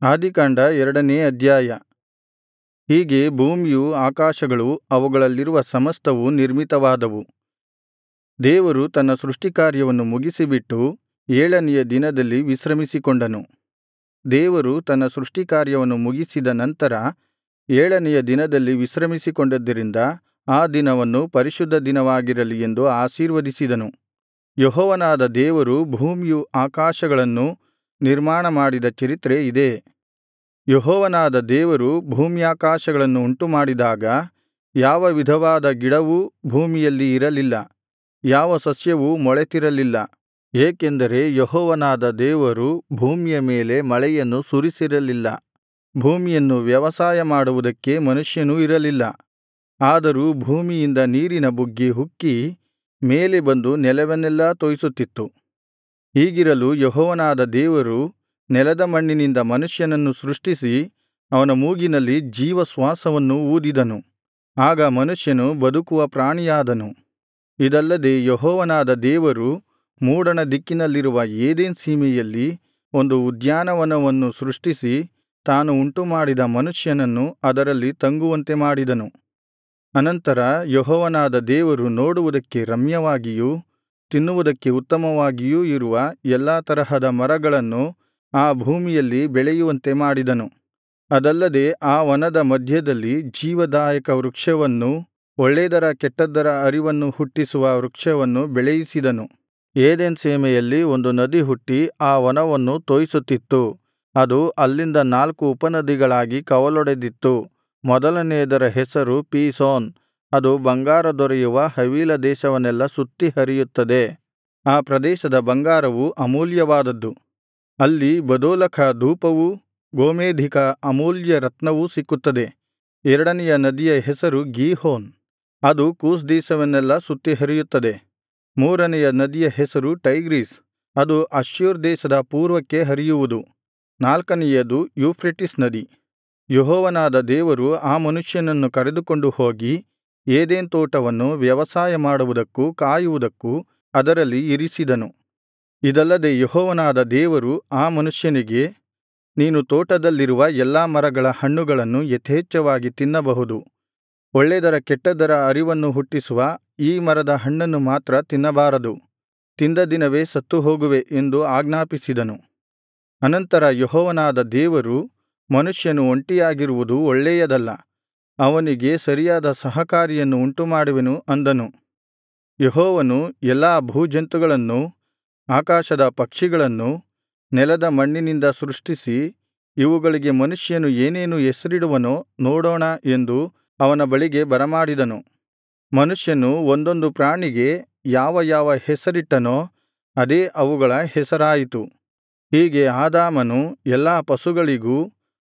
ಆದಿಕಾಂಡ 2ನೇ ಅಧ್ಯಾಯ. ಹೀಗೆ ಭೂಮಿಯೂ ಆಕಾಶಗಳೂ ಅವುಗಳಲ್ಲಿರುವ ಸಮಸ್ತವೂ ನಿರ್ಮಿತವಾದವು. ದೇವರು ತನ್ನ ಸೃಷ್ಟಿಕಾರ್ಯವನ್ನು ಮುಗಿಸಿಬಿಟ್ಟು 7ನೆಯ ದಿನದಲ್ಲಿ ವಿಶ್ರಮಿಸಿಕೊಂಡನು. ದೇವರು ತನ್ನ ಸೃಷ್ಟಿಕಾರ್ಯವನ್ನು ಮುಗಿಸಿದ ನಂತರ 7ನೆಯ ದಿನದಲ್ಲಿ ವಿಶ್ರಮಿಸಿಕೊಂಡದ್ದರಿಂದ ಆ ದಿನವನ್ನು ಪರಿಶುದ್ಧ ದಿನವಾಗಿರಲಿ ಎಂದು ಆಶೀರ್ವದಿಸಿದನು. ಯೆಹೋವನಾದ ದೇವರು ಭೂಮಿಯೂ ಆಕಾಶಗಳನ್ನು ನಿರ್ಮಾಣ ಮಾಡಿದ ಚರಿತ್ರೆ ಇದೇ. ಯೆಹೋವನಾದ ದೇವರು ಭೂಮ್ಯಾಕಾಶಗಳನ್ನು ಉಂಟುಮಾಡಿದಾಗ ಯಾವ ವಿಧವಾದ ಗಿಡವೂ ಭೂಮಿಯಲ್ಲಿ ಇರಲಿಲ್ಲ, ಯಾವ ಸಸ್ಯವೂ ಮೊಳೆತಿರಲಿಲ್ಲ. ಏಕೆಂದರೆ ಯೆಹೋವನಾದ ದೇವರು ಭೂಮಿಯ ಮೇಲೆ ಮಳೆಯನ್ನು ಸುರಿಸಿರಲಿಲ್ಲ. ಭೂಮಿಯನ್ನು ವ್ಯವಸಾಯ ಮಾಡುವುದಕ್ಕೆ ಮನುಷ್ಯನೂ ಇರಲಿಲ್ಲ. ಆದರೂ ಭೂಮಿಯಿಂದ ನೀರಿನ ಬುಗ್ಗೆ ಉಕ್ಕಿ ಮೇಲೆ ಬಂದು ನೆಲವನ್ನೆಲ್ಲಾ ತೋಯಿಸುತ್ತಿತ್ತು. ಹೀಗಿರಲು ಯೆಹೋವನಾದ ದೇವರು ನೆಲದ ಮಣ್ಣಿನಿಂದ ಮನುಷ್ಯನನ್ನು ಸೃಷ್ಟಿಸಿ ಅವನ ಮೂಗಿನಲ್ಲಿ ಜೀವಶ್ವಾಸವನ್ನು ಊದಿದನು. ಆಗ ಮನುಷ್ಯನು ಬದುಕುವ ಪ್ರಾಣಿಯಾದನು. ಇದಲ್ಲದೆ ಯೆಹೋವನಾದ ದೇವರು ಮೂಡಣ ದಿಕ್ಕಿನಲ್ಲಿರುವ ಏದೆನ್ ಸೀಮೆಯಲ್ಲಿ ಒಂದು ಉದ್ಯಾನವನವನ್ನು ಸೃಷ್ಟಿಸಿ ತಾನು ಉಂಟುಮಾಡಿದ ಮನುಷ್ಯನನ್ನು ಅದರಲ್ಲಿ ತಂಗುವಂತೆ ಮಾಡಿದನು. ಅನಂತರ ಯೆಹೋವನಾದ ದೇವರು ನೋಡುವುದಕ್ಕೆ ರಮ್ಯವಾಗಿಯೂ ತಿನ್ನುವುದಕ್ಕೆ ಉತ್ತಮವಾಗಿಯೂ ಇರುವ ಎಲ್ಲಾ ತರಹದ ಮರಗಳನ್ನು ಆ ಭೂಮಿಯಲ್ಲಿ ಬೆಳೆಯುವಂತೆ ಮಾಡಿದನು. ಅದಲ್ಲದೆ ಆ ವನದ ಮಧ್ಯದಲ್ಲಿ ಜೀವದಾಯಕ ವೃಕ್ಷವನ್ನೂ ಒಳ್ಳೇದರ ಕೆಟ್ಟದ್ದರ ಅರಿವನ್ನು ಹುಟ್ಟಿಸುವ ವೃಕ್ಷವನ್ನು ಬೆಳೆಯಿಸಿದನು. ಏದೆನ್ ಸೀಮೆಯಲ್ಲಿ ಒಂದು ನದಿ ಹುಟ್ಟಿ ಆ ವನವನ್ನು ತೋಯಿಸುತ್ತಿತ್ತು. ಅದು ಅಲ್ಲಿಂದ 4 ಉಪನದಿಗಳಾಗಿ ಕವಲೊಡೆದಿತ್ತು. ಮೊದಲನೆಯದರ ಹೆಸರು ಪೀಸೋನ್. ಅದು ಬಂಗಾರ ದೊರೆಯುವ ಹವೀಲ ದೇಶವನ್ನೆಲ್ಲಾ ಸುತ್ತಿ ಹರಿಯುತ್ತದೆ. ಆ ಪ್ರದೇಶದ ಬಂಗಾರವು ಅಮೂಲ್ಯವಾದದ್ದು. ಅಲ್ಲಿ ಬದೋಲಖ ಧೂಪವೂ ಗೋಮೇಧಿಕ ಅಮೂಲ್ಯ ರತ್ನವೂ ಸಿಕ್ಕುತ್ತದೆ. 2ನೆಯ ನದಿಯ ಹೆಸರು ಗೀಹೋನ್. ಅದು ಕೂಷ್ ದೇಶವನ್ನೆಲ್ಲಾ ಸುತ್ತಿ ಹರಿಯುತ್ತದೆ. 3ನೆಯ ನದಿಯ ಹೆಸರು ಟೈಗ್ರೀಸ್. ಅದು ಅಶ್ಶೂರ್ ದೇಶದ ಪೂರ್ವಕ್ಕೆ ಹರಿಯುವುದು. 4ನೆಯದು ಯೂಫ್ರೆಟಿಸ್ ನದಿ. ಯೆಹೋವನಾದ ದೇವರು ಆ ಮನುಷ್ಯನನ್ನು ಕರೆದುಕೊಂಡು ಹೋಗಿ ಏದೆನ್ ತೋಟವನ್ನು ವ್ಯವಸಾಯ ಮಾಡುವುದಕ್ಕೂ ಕಾಯುವುದಕ್ಕೂ ಅದರಲ್ಲಿ ಇರಿಸಿದನು. ಇದಲ್ಲದೆ ಯೆಹೋವನಾದ ದೇವರು ಆ ಮನುಷ್ಯನಿಗೆ, ನೀನು ತೋಟದಲ್ಲಿರುವ ಎಲ್ಲಾ ಮರಗಳ ಹಣ್ಣುಗಳನ್ನು ಯಥೇಚ್ಛವಾಗಿ ತಿನ್ನಬಹುದು. ಒಳ್ಳೇದರ ಕೆಟ್ಟದ್ದರ ಅರಿವನ್ನು ಹುಟ್ಟಿಸುವ ಈ ಮರದ ಹಣ್ಣನ್ನು ಮಾತ್ರ ತಿನ್ನಬಾರದು. ತಿಂದ ದಿನವೇ ಸತ್ತು ಹೋಗುವೆ ಎಂದು ಆಜ್ಞಾಪಿಸಿದನು. ಅನಂತರ ಯೆಹೋವನಾದ ದೇವರು, ಮನುಷ್ಯನು ಒಂಟಿಯಾಗಿರುವುದು ಒಳ್ಳೆಯದಲ್ಲ, ಅವನಿಗೆ ಸರಿಯಾದ ಸಹಕಾರಿಯನ್ನು ಉಂಟುಮಾಡುವೆನು ಅಂದನು. ಯೆಹೋವನು ಎಲ್ಲಾ ಭೂಜಂತುಗಳನ್ನೂ ಆಕಾಶದ ಪಕ್ಷಿಗಳನ್ನೂ ನೆಲದ ಮಣ್ಣಿನಿಂದ ಸೃಷ್ಟಿಸಿ, ಇವುಗಳಿಗೆ ಮನುಷ್ಯನು ಏನೇನು ಹೆಸರಿಡುವನೋ ನೋಡೋಣ ಎಂದು ಅವನ ಬಳಿಗೆ ಬರಮಾಡಿದನು. ಮನುಷ್ಯನು ಒಂದೊಂದು ಪ್ರಾಣಿಗೆ ಯಾವ ಯಾವ ಹೆಸರಿಟ್ಟನೋ ಅದೇ ಅವುಗಳ ಹೆಸರಾಯಿತು. ಹೀಗೆ ಆದಾಮನು ಎಲ್ಲಾ ಪಶುಗಳಿಗೂ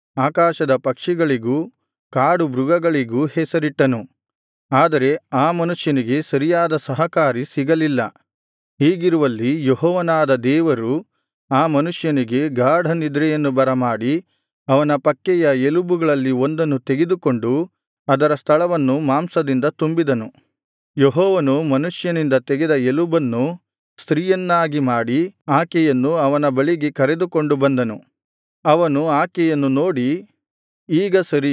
ಆಕಾಶದ ಪಕ್ಷಿಗಳಿಗೂ ಕಾಡು ಮೃಗಗಳಿಗೂ ಹೆಸರಿಟ್ಟನು. ಆದರೆ ಆ ಮನುಷ್ಯನಿಗೆ ಸರಿಯಾದ ಸಹಕಾರಿ ಸಿಗಲಿಲ್ಲ. ಹೀಗಿರುವಲ್ಲಿ ಯೆಹೋವನಾದ ದೇವರು ಆ ಮನುಷ್ಯನಿಗೆ ಗಾಢ ನಿದ್ರೆಯನ್ನು ಬರಮಾಡಿ ಅವನ ಪಕ್ಕೆಯ ಎಲುಬುಗಳಲ್ಲಿ ಒಂದನ್ನು ತೆಗೆದುಕೊಂಡು ಅದರ ಸ್ಥಳವನ್ನು ಮಾಂಸದಿಂದ ತುಂಬಿದನು. ಯೆಹೋವನು ಮನುಷ್ಯನಿಂದ ತೆಗೆದ ಎಲುಬನ್ನು ಸ್ತ್ರೀಯನ್ನಾಗಿ ಮಾಡಿ ಆಕೆಯನ್ನು ಅವನ ಬಳಿಗೆ ಕರೆದುಕೊಂಡು ಬಂದನು. ಅವನು ಆಕೆಯನ್ನು ನೋಡಿ, ಈಗ ಸರಿ,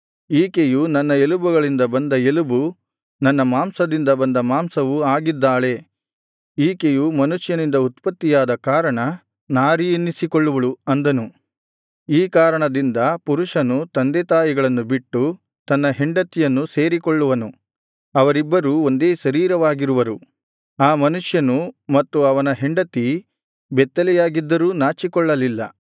ಈಕೆಯು ನನ್ನ ಎಲುಬುಗಳಿಂದ ಬಂದ ಎಲುಬು, ನನ್ನ ಮಾಂಸದಿಂದ ಬಂದ ಮಾಂಸವೂ ಆಗಿದ್ದಾಳೆ. ಈಕೆಯು ಮನುಷ್ಯನಿಂದ ಉತ್ಪತ್ತಿಯಾದ ಕಾರಣ ನಾರಿ ಎನ್ನಿಸಿಕೊಳ್ಳುವಳು ಅಂದನು. ಈ ಕಾರಣದಿಂದ ಪುರುಷನು ತಂದೆತಾಯಿಗಳನ್ನು ಬಿಟ್ಟು ತನ್ನ ಹೆಂಡತಿಯನ್ನು ಸೇರಿಕೊಳ್ಳುವನು. ಅವರಿಬ್ಬರೂ ಒಂದೇ ಶರೀರವಾಗಿರುವರು. ಆ ಮನುಷ್ಯನು ಮತ್ತು ಅವನ ಹೆಂಡತಿ ಬೆತ್ತಲೆಯಾಗಿದ್ದರೂ ನಾಚಿಕೊಳ್ಳಲಿಲ್ಲ.